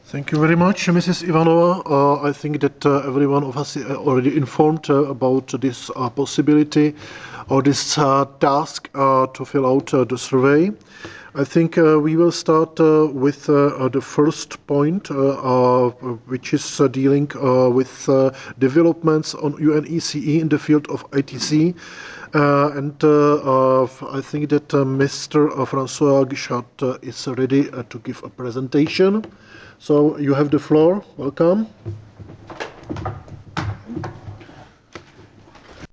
Thank you very much, Mrs. Ivanova. I think that every one of us is already informed about this possibility or this task to fill out the survey. I think we will start with the first point, which is dealing with developments on UNECE in the field of ITC. I think that Mr. François Guichard is ready to give a presentation. So you have the floor. Welcome.